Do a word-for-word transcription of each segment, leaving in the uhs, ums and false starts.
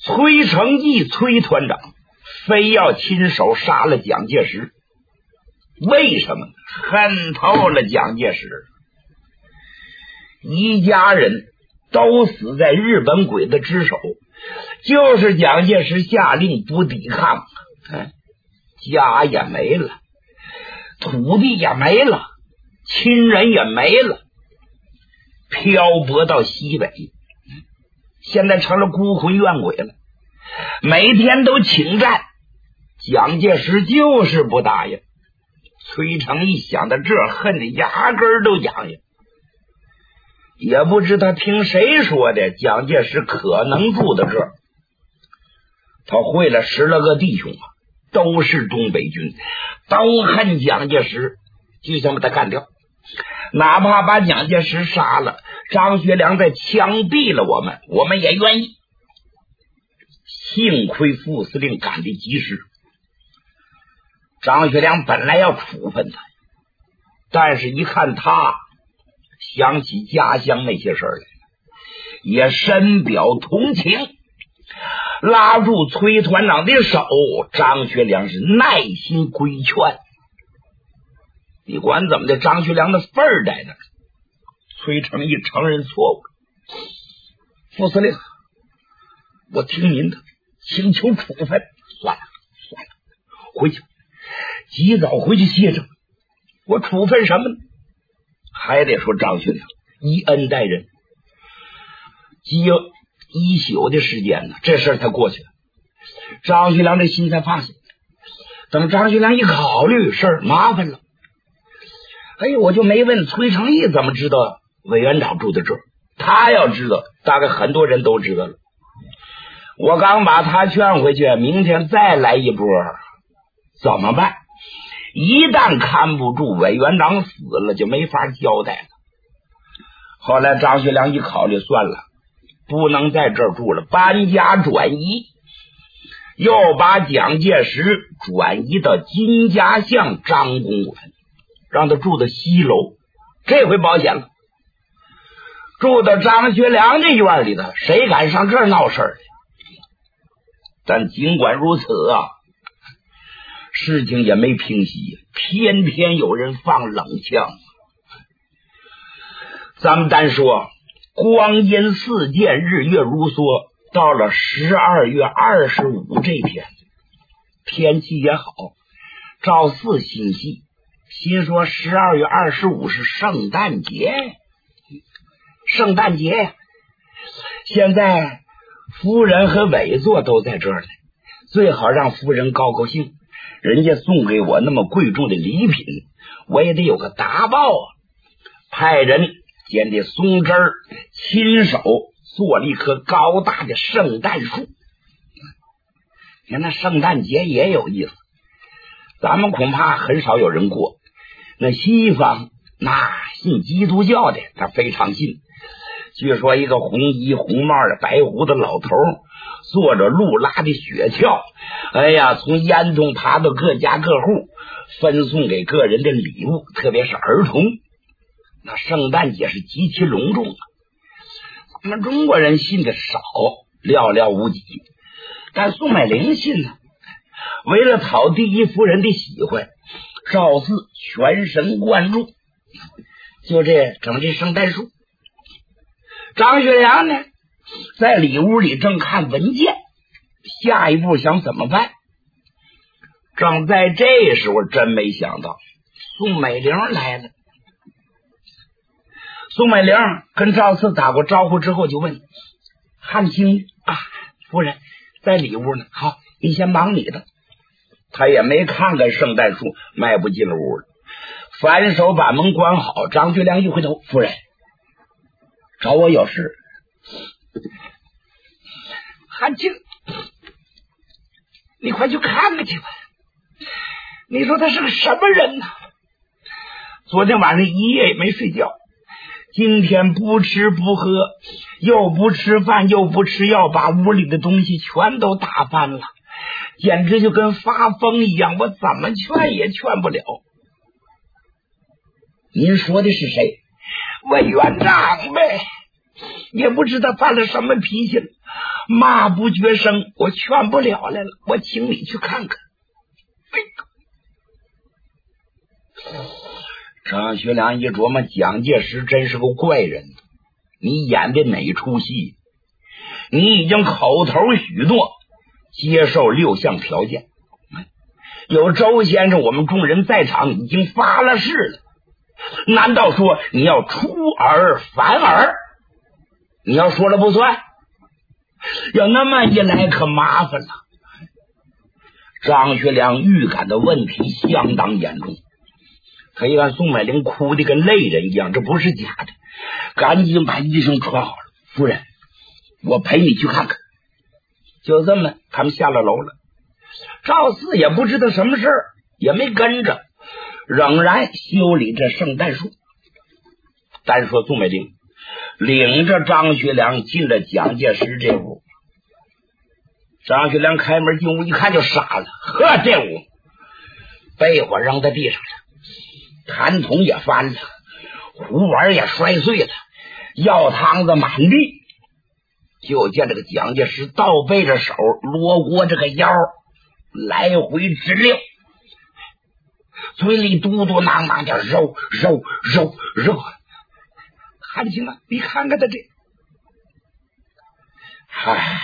崔成义崔团长非要亲手杀了蒋介石，为什么？恨透了蒋介石，一家人都死在日本鬼子之手，就是蒋介石下令不抵抗，哎，家也没了，土地也没了，亲人也没了，漂泊到西北，现在成了孤魂怨鬼了，每天都请战，蒋介石就是不答应。崔成义想到这，恨得牙根都痒痒，也不知他听谁说的蒋介石可能住到这儿。他会了十来个弟兄啊，都是东北军，都恨蒋介石，就想把他干掉，哪怕把蒋介石杀了，张学良再枪毙了我们，我们也愿意。幸亏副司令赶得及时，张学良本来要处分他，但是一看他想起家乡那些事儿来，也深表同情，拉住崔团长的手，张学良是耐心规劝。你管怎么的，张学良的份儿在那儿。崔成义承认错误，副司令，我听您的，请求处分。算了算了，回去及早回去歇着。我处分什么呢？还得说张学良以恩待人，积一宿的时间呢，这事儿才过去了。张学良这心才放下。等张学良一考虑，事儿麻烦了。哎，我就没问崔成义怎么知道委员长住在这儿，他要知道，大概很多人都知道了。我刚把他劝回去，明天再来一波，怎么办？一旦看不住，委员长死了就没法交代了。后来张学良一考虑，算了，不能在这儿住了，搬家转移，又把蒋介石转移到金家巷张公馆，让他住到西楼，这回保险了。住到张学良这院里头，谁敢上这儿闹事儿去？但尽管如此啊，事情也没平息，偏偏有人放冷枪。咱们单说光阴似箭，日月如梭，到了十二月二十五这天，天气也好，赵四心细，心说十二月二十五是圣诞节，圣诞节呀！现在夫人和委座都在这儿呢，最好让夫人高高兴，人家送给我那么贵重的礼品，我也得有个答报啊！派人捡的松枝儿，亲手做了一棵高大的圣诞树。你看那圣诞节也有意思，咱们恐怕很少有人过，那西方那信基督教的他非常信。据说一个红衣红帽的白胡子老头坐着路拉的雪橇，哎呀，从烟囱爬到各家各户，分送给个人的礼物，特别是儿童。那圣诞节是极其隆重啊，咱们中国人信的少，寥寥无几，但宋美龄信呢。为了讨第一夫人的喜欢，赵四全神贯注，就这整这圣诞树。张学良呢，在里屋里正看文件，下一步想怎么办？正在这时候，真没想到宋美龄来了。宋美龄跟赵四打过招呼之后，就问汉卿啊，夫人在里屋呢，好，你先忙你的。他也没看看圣诞树，迈不进了屋了，反手把门关好。张学良一回头，夫人找我有事。汉卿，你快去看看去吧，你说他是个什么人呢？昨天晚上一夜也没睡觉，今天不吃不喝，又不吃饭又不吃药，把屋里的东西全都打翻了，简直就跟发疯一样，我怎么劝也劝不了。您说的是谁？委员长呗，也不知道犯了什么脾气了， 骂不绝声，我劝不了来了，我请你去看看。张学良一琢磨，蒋介石真是个怪人，你演的哪出戏？你已经口头许诺接受六项条件，有周先生我们众人在场，已经发了誓了，难道说你要出尔反尔？你要说了不算？要那么一来可麻烦了。张学良预感的问题相当严重，他一看宋美龄哭的跟泪人一样，这不是假的，赶紧把医生传好了。夫人，我陪你去看看。就这么他们下了楼了。赵四也不知道什么事儿，也没跟着，仍然修理着圣诞树。单说宋美龄领着张学良进了蒋介石这屋。张学良开门进屋一看就傻了，呵，这屋被火扔在地上了，痰桶也翻了，壶碗也摔碎了，药汤子满地。就见这个蒋介石倒背着手，罗锅这个腰来回直溜，嘴里嘟嘟囔囔的肉肉肉肉。韩青啊，你看看他这，哎呀！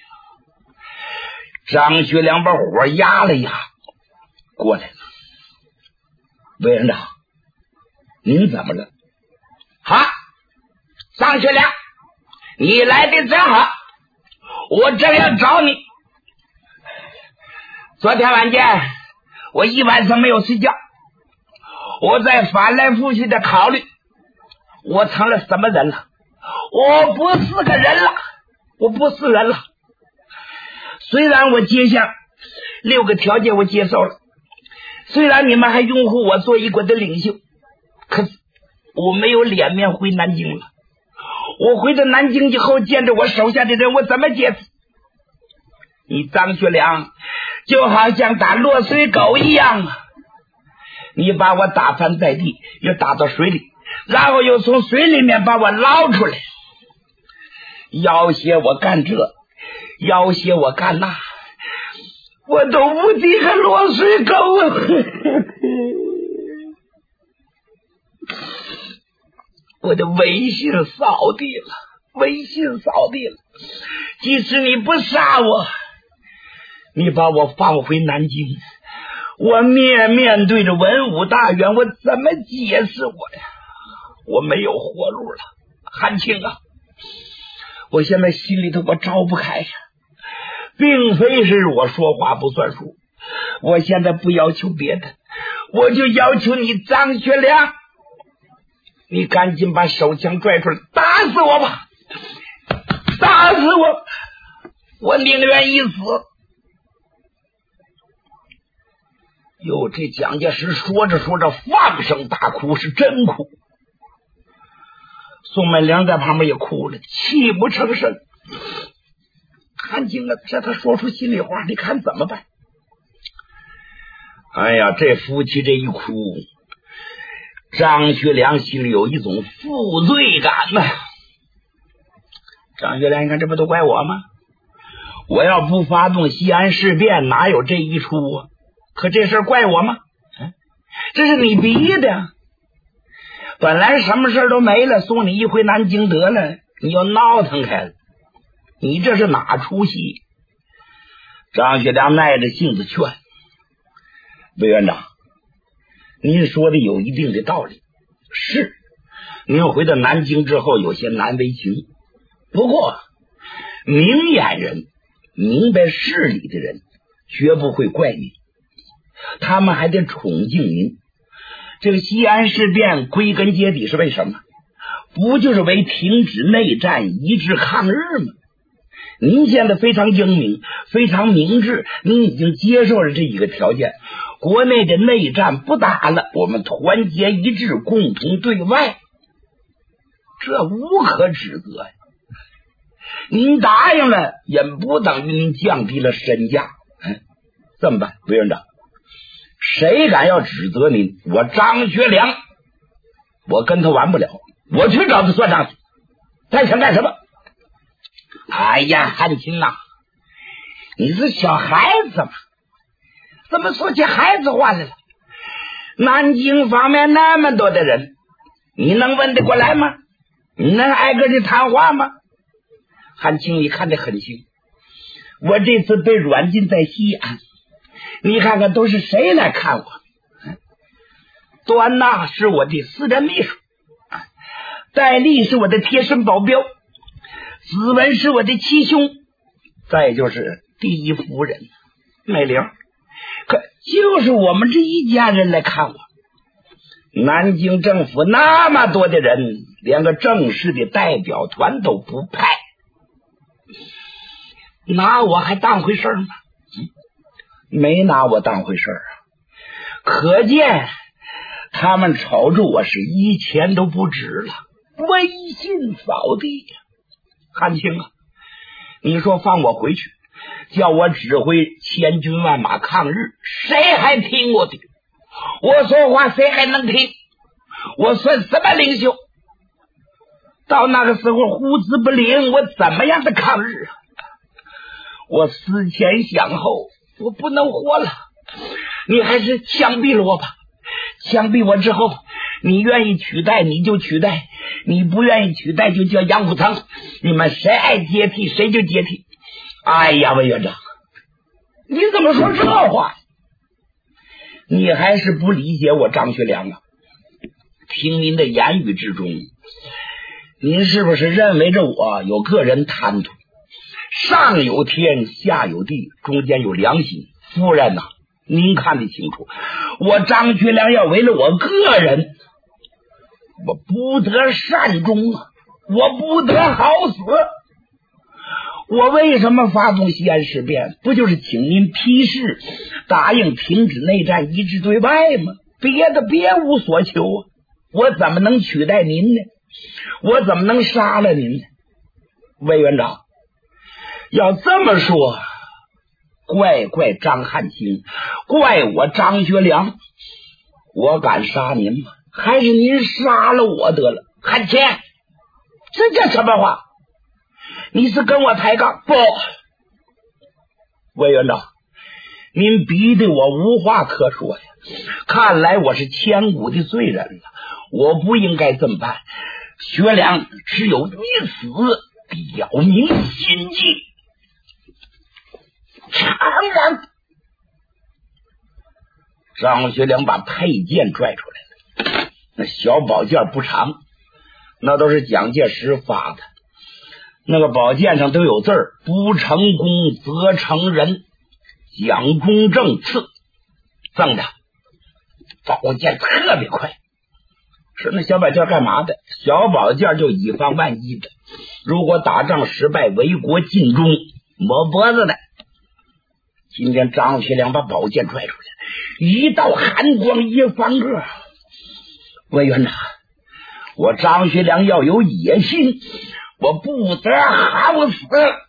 张学良把火压了压，过来了。委员长，您怎么了？好，张学良，你来的真好，我正要找你。昨天晚间我一晚上没有睡觉，我在翻来覆去的考虑，我成了什么人了？我不是个人了，我不是人了。虽然我接下六个条件我接受了，虽然你们还拥护我做一国的领袖，可是我没有脸面回南京了。我回到南京以后，见着我手下的人，我怎么解释？你张学良就好像打落水狗一样啊！你把我打翻在地，又打到水里，然后又从水里面把我捞出来，要挟我干这，要挟我干那，我都无敌个落水狗啊！我的威信扫地了，威信扫地了。即使你不杀我，你把我放回南京，我面面对着文武大员，我怎么解释我呀？我没有活路了，韩青啊！我现在心里头我招不开呀，并非是我说话不算数，我现在不要求别的，我就要求你张学良，你赶紧把手枪拽出来，打死我吧，打死我，我宁愿一死。哟，这蒋介石说着说着放声大哭，是真哭。宋美龄在旁边也哭了，泣不成声。韩青啊，这他说出心里话，你看怎么办？哎呀，这夫妻这一哭，张学良心里有一种负罪感呐。张学良，你看这不都怪我吗？我要不发动西安事变，哪有这一出啊？可这事怪我吗？这是你逼的。本来什么事都没了，送你一回南京得了，你又闹腾开了，你这是哪出戏？张学良耐着性子劝委员长，您说的有一定的道理，是您回到南京之后有些难为情，不过明眼人明白事理的人绝不会怪您，他们还得崇敬您。这个西安事变归根结底是为什么？不就是为停止内战，一致抗日吗？您现在非常英明，非常明智，您已经接受了这几个条件，国内的内战不打了，我们团结一致，共同对外，这无可指责呀。您答应了，也不等于您降低了身价。嗯，这么办，委员长，谁敢要指责您，我张学良，我跟他玩不了，我去找他算账去。他想干什么？ 哎呀，汉卿呐，你是小孩子嘛？怎么说起孩子话来了？南京方面那么多的人，你能问得过来吗？你能挨个的谈话吗？汉卿，你看得很清，我这次被软禁在西安，你看看都是谁来看我？端纳是我的私人秘书，戴笠是我的贴身保镖，子文是我的七兄，再就是第一夫人美玲，可就是我们这一家人来看我。南京政府那么多的人，连个正式的代表团都不派，拿我还当回事吗？没拿我当回事啊！可见他们瞅着我是一钱都不值了，威信扫地呀！汉卿啊，你说放我回去，叫我指挥千军万马抗日，谁还听我的？我说话谁还能听？我算什么领袖？到那个时候胡子不灵，我怎么样的抗日啊？我思前想后，我不能活了，你还是枪毙了我吧。枪毙我之后，你愿意取代你就取代，你不愿意取代就叫杨虎城，你们谁爱接替谁就接替。哎呀，委员长，你怎么说这话？你还是不理解我张学良啊！听您的言语之中，您是不是认为着我有个人贪图？上有天下有地，中间有良心。夫人呐、啊，您看得清楚，我张学良要为了我个人，我不得善终啊，我不得好死。我为什么发动西安事变？不就是请您批示答应停止内战，一致对外吗？别的别无所求啊！我怎么能取代您呢？我怎么能杀了您呢？魏院长，要这么说，怪怪张汉卿，怪我张学良，我敢杀您吗？还是您杀了我得了？汉卿，这叫什么话？你是跟我抬杠？不，魏院长，您逼得我无话可说呀！看来我是千古的罪人了，我不应该这么办。学良只有一死，表明心迹。当然，张学良把佩剑拽出来了，那小宝剑不长，那都是蒋介石发的。那个宝剑上都有字儿，不成功则成仁，蒋公正赐。赠的宝剑特别快，是那小宝剑干嘛的？小宝剑就以防万一的，如果打仗失败，为国尽忠，抹脖子的。今天张学良把宝剑拽出来，一道寒光一方个。委员长，我张学良要有野心，我不得好死。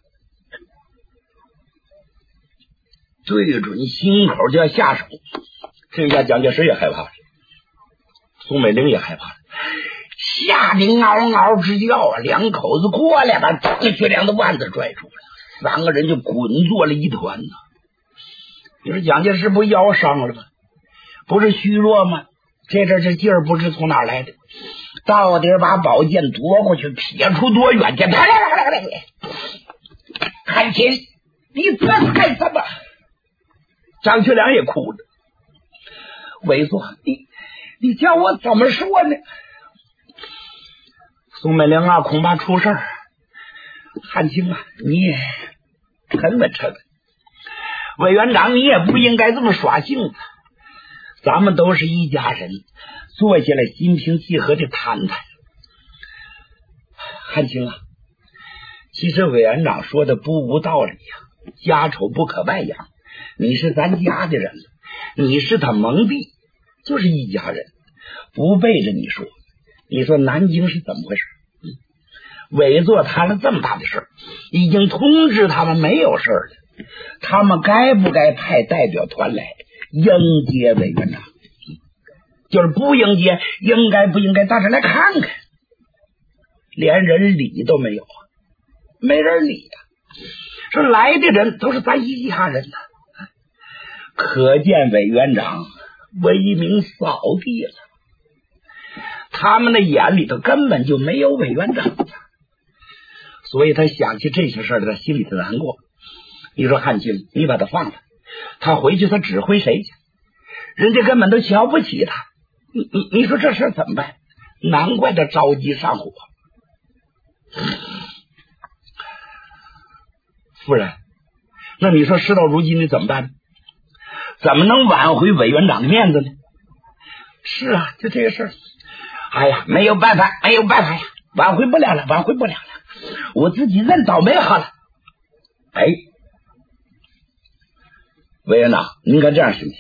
对准心口就要下手，这下蒋介石也害怕了，宋美龄也害怕了，吓得嗷嗷直叫啊！两口子过来把张学良的腕子拽住了，三个人就滚作了一团呢。你说蒋介石不腰伤了吗？不是虚弱吗？这这这劲儿不知从哪儿来的，到底把宝剑夺过去，撇出多远去？汉卿，你这干什么？张学良也哭着，猥琐，你你叫我怎么说呢？宋美龄啊，恐怕出事儿。汉卿啊，你沉稳沉稳。委员长，你也不应该这么耍性子。咱们都是一家人，坐下来心平气和的谈谈。汉卿啊，其实委员长说的不无道理呀，家丑不可外扬。你是咱家的人，你是他蒙蔽，就是一家人，不背着你说。你说南京是怎么回事？委座谈了这么大的事儿，已经通知他们没有事儿了，他们该不该派代表团来迎接委员长？就是不迎接，应该不应该大家来看看？连人理都没有啊！ 没人理呀、啊。说来的人都是咱一家人呐、啊，可见委员长威名扫地了。他们的眼里头根本就没有委员长，所以他想起这些事儿，他心里头难过。你说汉卿，你把他放了，他回去他指挥谁去？人家根本都瞧不起他。你你你说这事怎么办？难怪他着急上火。夫人，那你说事到如今你怎么办？怎么能挽回委员长的面子呢？是啊，就这个事儿。哎呀，没有办法，没有办法呀，挽回不了了，挽回不了了，我自己认倒霉好了。哎，委员长，您看这样行不行？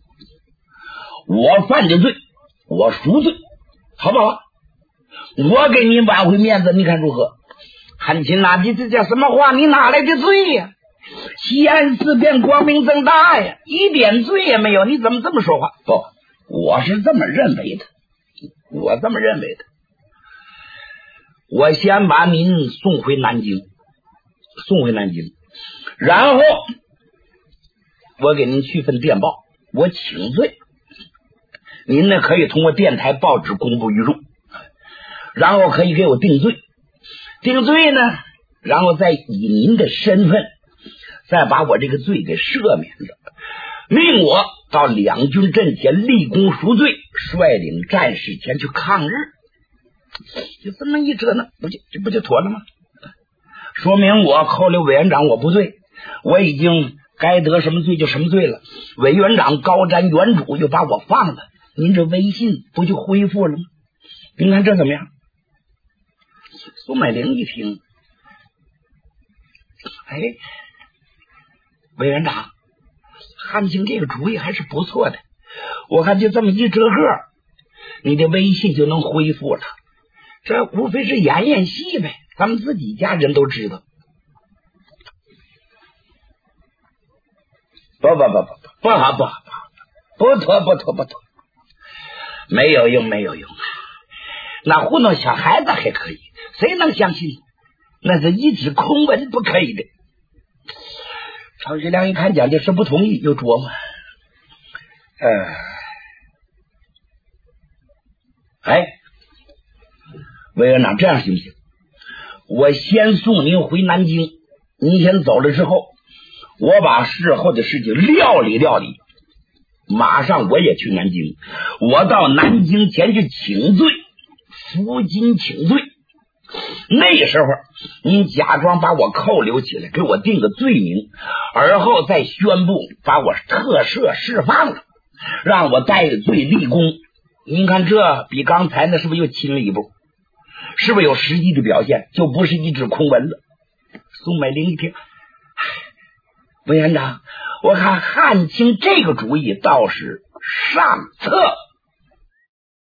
我犯的罪，我赎罪，好不好？我给你挽回面子，你看如何？汉卿啊，你这叫什么话？你哪来的罪呀？西安事变光明正大呀，一点罪也没有，你怎么这么说话？不，我是这么认为的，我这么认为的。我先把您送回南京，送回南京，然后我给您去份电报，我请罪。您呢可以通过电台报纸公布于众，然后可以给我定罪。定罪呢，然后再以您的身份再把我这个罪给赦免了，命我到两军阵前立功赎罪，率领战士前去抗日。就这么一折呢，不就这不就妥了吗？说明我扣留委员长我不对，我已经该得什么罪就什么罪了。委员长高瞻远瞩又把我放了，您这威信不就恢复了吗？您看这怎么样？苏美龄一听，哎，委员长，汉卿这个主意还是不错的，我看就这么一折个，你的威信就能恢复了。这无非是演演戏呗，咱们自己家人都知道。不不不不不不好不好不好，不妥不妥不妥，没有用没有用啊！那糊弄小孩子还可以，谁能相信？那是一纸空文不可以的。曹学良一看蒋介石不同意，又琢磨，呃，哎，委员长这样行不行？我先送您回南京，您先走了之后，我把事后的事情料理料理，马上我也去南京，我到南京前去请罪，负荆请罪。那时候您假装把我扣留起来，给我定个罪名，而后再宣布把我特赦释放了，让我戴罪立功。您看这比刚才那是不是又亲了一步？是不是有实际的表现？就不是一纸空文了。宋美龄一听，委员长，我看汉卿这个主意倒是上策。